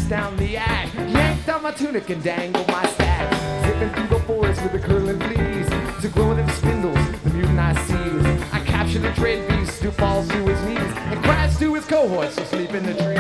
passed down the ad, yanked on my tunic and dangled my stack. Zipping through the forest with the curling fleas, to glowing in spindles, the mutant I seize. I captured the dread beast who falls to his knees and cries to his cohorts to sleep in the trees.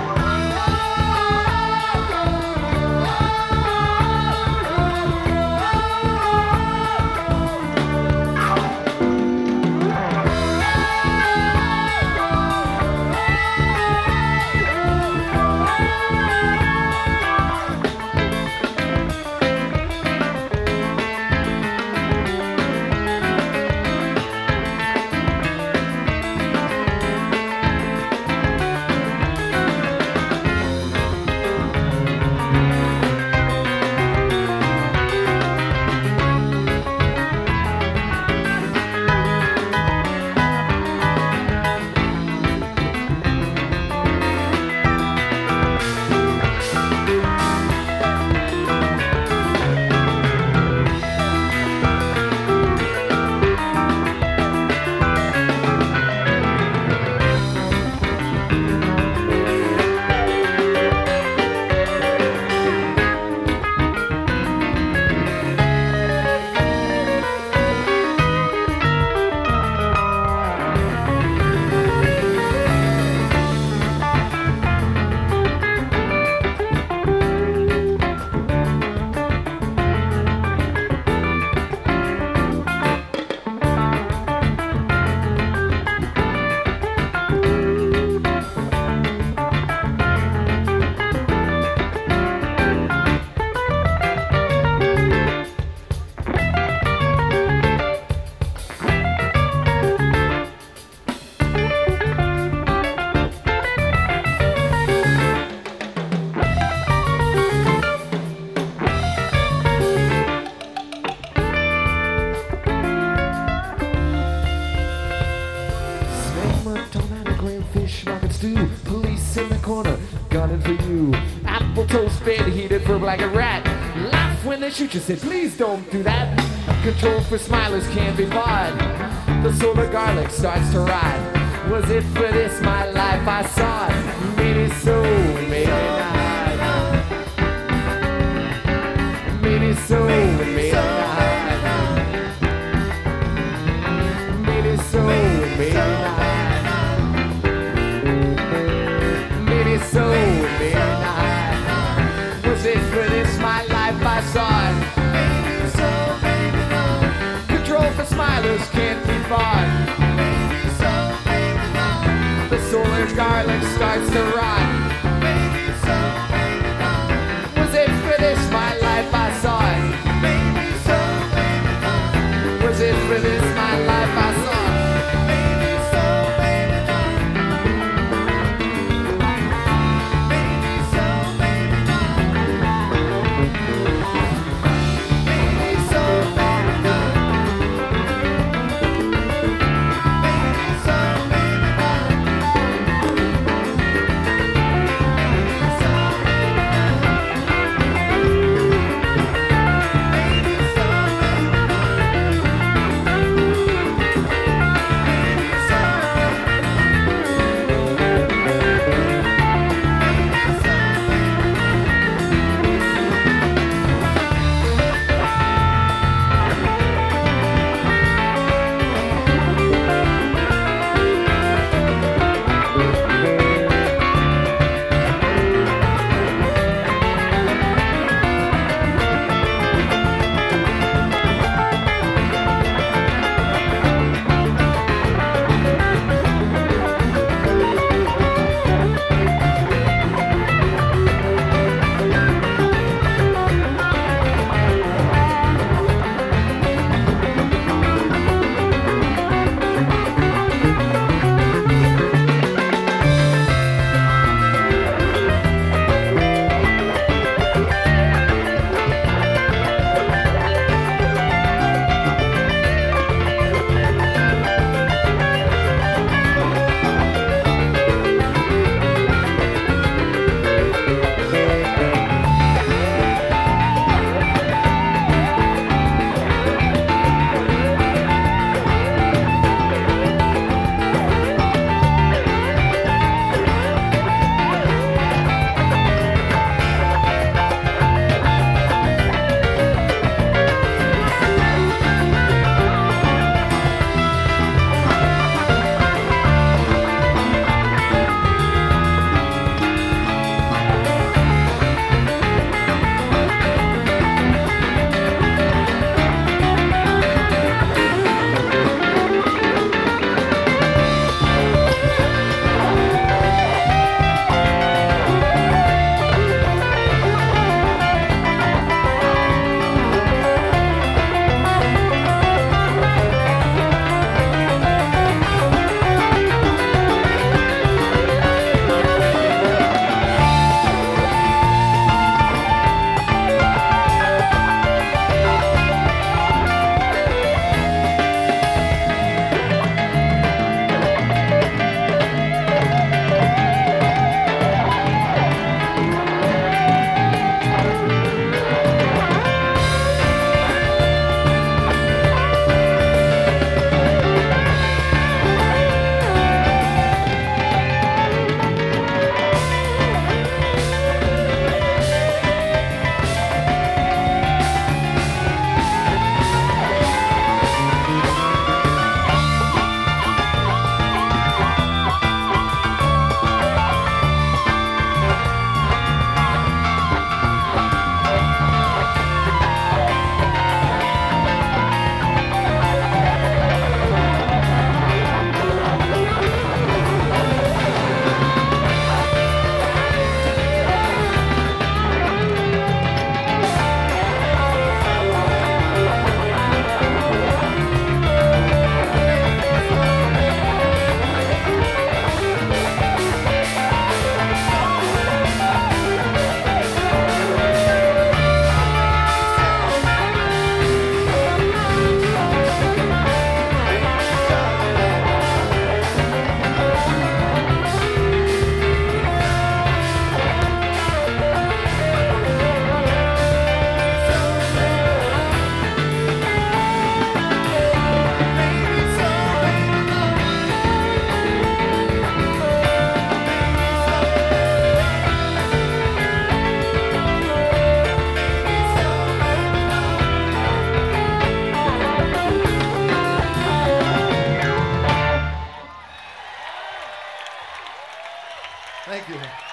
Police in the corner, gunning for you. Apple toast bed heated for like a rat. Laugh when they shoot you, say please don't do that. Control for smilers can't be bought. The solar garlic starts to rot. Was it for this my life I saw it? Maybe so, maybe not. Maybe so, maybe not. Maybe so, maybe not. So maybe not. Was it for this my life I saw it? Maybe so, maybe not. Control for smilers can't be bought. Maybe so, maybe not. The solar garlic starts to rot. Maybe so, maybe not. Was it for this my life I saw it? Maybe so, maybe not. Was it for this my life I saw it? Thank you.